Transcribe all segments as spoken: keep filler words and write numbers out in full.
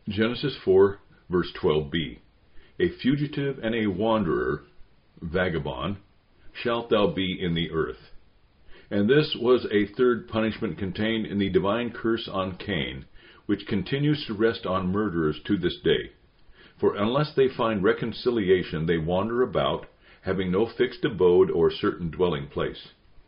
Genesis four, verse twelve b. A fugitive and a wanderer, vagabond, shalt thou be in the earth. And this was a third punishment contained in the divine curse on Cain, which continues to rest on murderers to this day. For unless they find reconciliation, they wander about, having no fixed abode or certain dwelling place.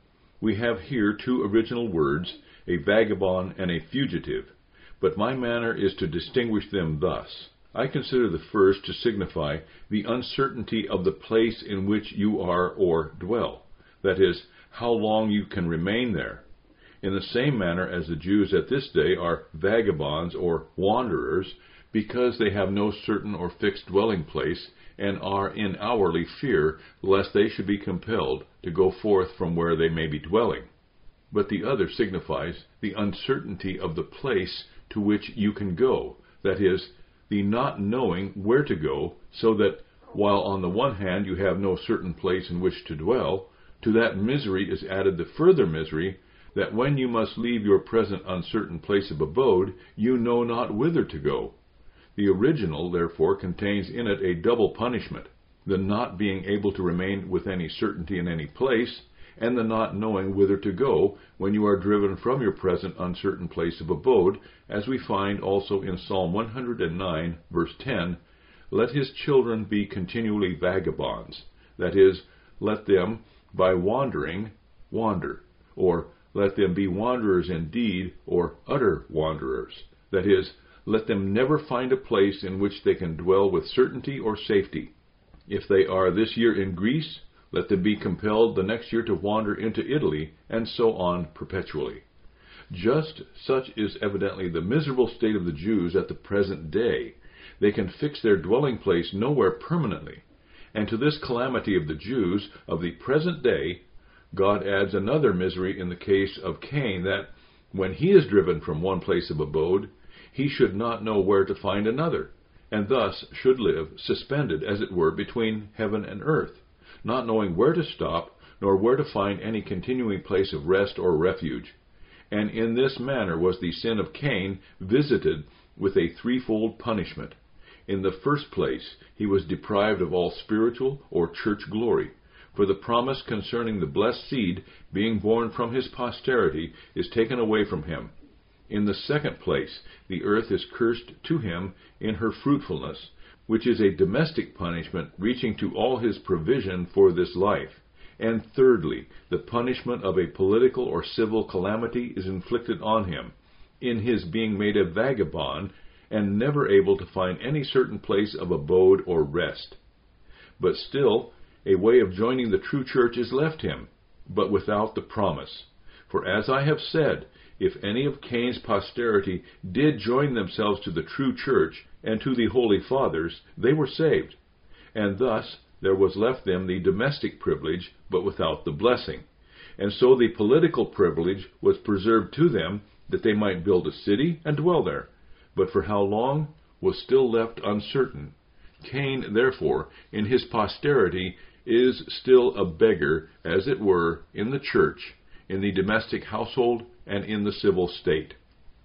We have here two original words, a vagabond and a fugitive, but my manner is to distinguish them thus. I consider the first to signify the uncertainty of the place in which you are or dwell, that is, how long you can remain there. In the same manner as the Jews at this day are vagabonds or wanderers, because they have no certain or fixed dwelling place, and are in hourly fear lest they should be compelled to go forth from where they may be dwelling. But the other signifies the uncertainty of the place to which you can go, that is, the not knowing where to go, so that while on the one hand you have no certain place in which to dwell, to that misery is added the further misery that when you must leave your present uncertain place of abode, you know not whither to go. The original, therefore, contains in it a double punishment, the not being able to remain with any certainty in any place, and the not knowing whither to go when you are driven from your present uncertain place of abode, as we find also in Psalm one hundred nine, verse ten, "Let his children be continually vagabonds," that is, let them, by wandering, wander, or let them be wanderers indeed, or utter wanderers, that is, let them never find a place in which they can dwell with certainty or safety. If they are this year in Greece, let them be compelled the next year to wander into Italy, and so on perpetually. Just such is evidently the miserable state of the Jews at the present day. They can fix their dwelling place nowhere permanently. And to this calamity of the Jews of the present day, God adds another misery in the case of Cain, that when he is driven from one place of abode, he should not know where to find another, and thus should live suspended, as it were, between heaven and earth, not knowing where to stop, nor where to find any continuing place of rest or refuge. And in this manner was the sin of Cain visited with a threefold punishment. In the first place, he was deprived of all spiritual or church glory, for the promise concerning the blessed seed being born from his posterity is taken away from him. In the second place, the earth is cursed to him in her fruitfulness, which is a domestic punishment reaching to all his provision for this life. And thirdly, the punishment of a political or civil calamity is inflicted on him, in his being made a vagabond, and never able to find any certain place of abode or rest. But still, a way of joining the true church is left him, but without the promise. For as I have said, if any of Cain's posterity did join themselves to the true church and to the holy fathers, they were saved. And thus there was left them the domestic privilege, but without the blessing. And so the political privilege was preserved to them, that they might build a city and dwell there. But for how long was still left uncertain. Cain, therefore, in his posterity is still a beggar, as it were, in the church, in the domestic household, and in the civil state.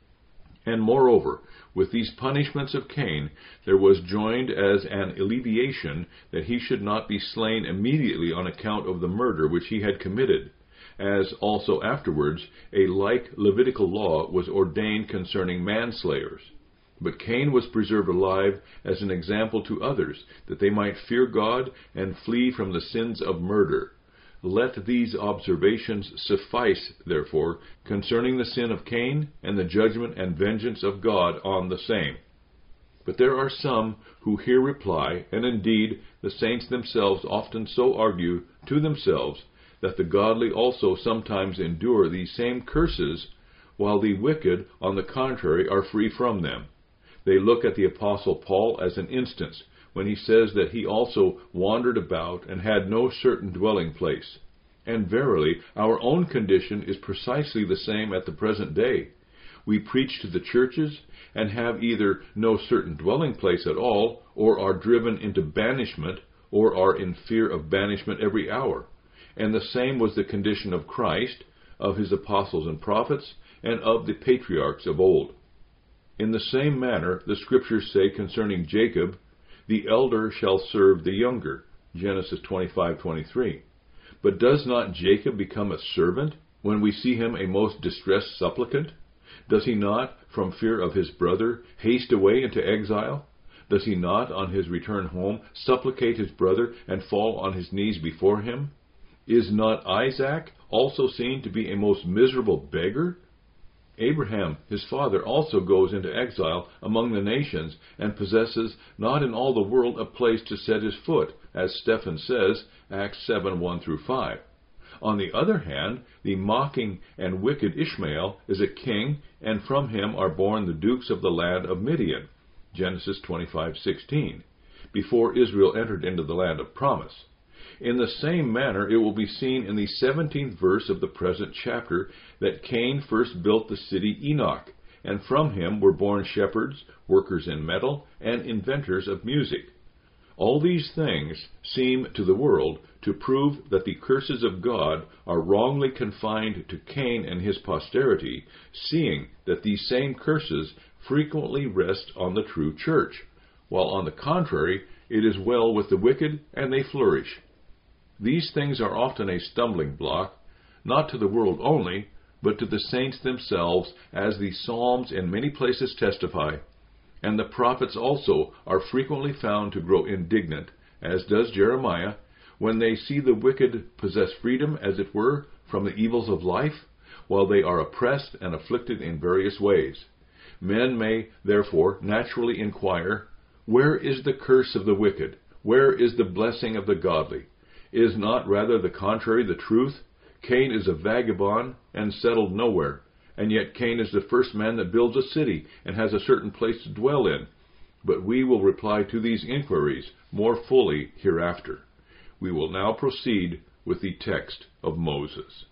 And moreover, with these punishments of Cain, there was joined as an alleviation that he should not be slain immediately on account of the murder which he had committed, as also afterwards a like Levitical law was ordained concerning manslayers. But Cain was preserved alive as an example to others, that they might fear God and flee from the sins of murder. Let these observations suffice, therefore, concerning the sin of Cain and the judgment and vengeance of God on the same. But there are some who here reply, and indeed the saints themselves often so argue to themselves, that the godly also sometimes endure these same curses, while the wicked, on the contrary, are free from them. They look at the Apostle Paul as an instance, when he says that he also wandered about and had no certain dwelling place. And verily, our own condition is precisely the same at the present day. We preach to the churches, and have either no certain dwelling place at all, or are driven into banishment, or are in fear of banishment every hour. And the same was the condition of Christ, of his apostles and prophets, and of the patriarchs of old. In the same manner, the Scriptures say concerning Jacob, the elder shall serve the younger, Genesis twenty-five twenty-three. But does not Jacob become a servant when we see him a most distressed supplicant? Does he not, from fear of his brother, haste away into exile? Does he not, on his return home, supplicate his brother and fall on his knees before him? Is not Isaac also seen to be a most miserable beggar? Abraham, his father, also goes into exile among the nations, and possesses not in all the world a place to set his foot, as Stephen says, Acts seven one through five. On the other hand, the mocking and wicked Ishmael is a king, and from him are born the dukes of the land of Midian, Genesis twenty-five sixteen, before Israel entered into the land of promise. In the same manner, it will be seen in the seventeenth verse of the present chapter that Cain first built the city Enoch, and from him were born shepherds, workers in metal, and inventors of music. All these things seem to the world to prove that the curses of God are wrongly confined to Cain and his posterity, seeing that these same curses frequently rest on the true church, while on the contrary, it is well with the wicked and they flourish. These things are often a stumbling block, not to the world only, but to the saints themselves, as the Psalms in many places testify, and the prophets also are frequently found to grow indignant, as does Jeremiah, when they see the wicked possess freedom, as it were, from the evils of life, while they are oppressed and afflicted in various ways. Men may, therefore, naturally inquire, where is the curse of the wicked? Where is the blessing of the godly? Is not rather the contrary the truth? Cain is a vagabond and settled nowhere, and yet Cain is the first man that builds a city and has a certain place to dwell in. But we will reply to these inquiries more fully hereafter. We will now proceed with the text of Moses.